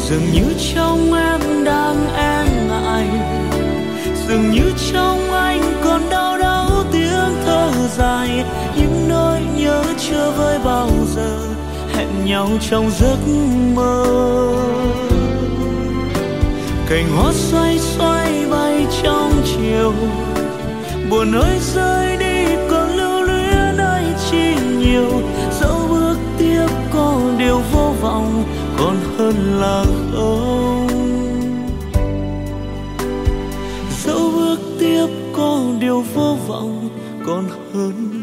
Dường như trong em đang e ngại, dường như trong anh còn đau đáu tiếng thở dài. Những nỗi nhớ chưa vơi bao giờ, hẹn nhau trong giấc mơ. Cành hoa xoay xoay bay trong chiều, buồn ơi rơi đi còn lưu luyến ấy chi nhiều. Dẫu bước tiếp có điều vô vọng còn hơn là không. Dẫu bước tiếp có điều vô vọng còn hơn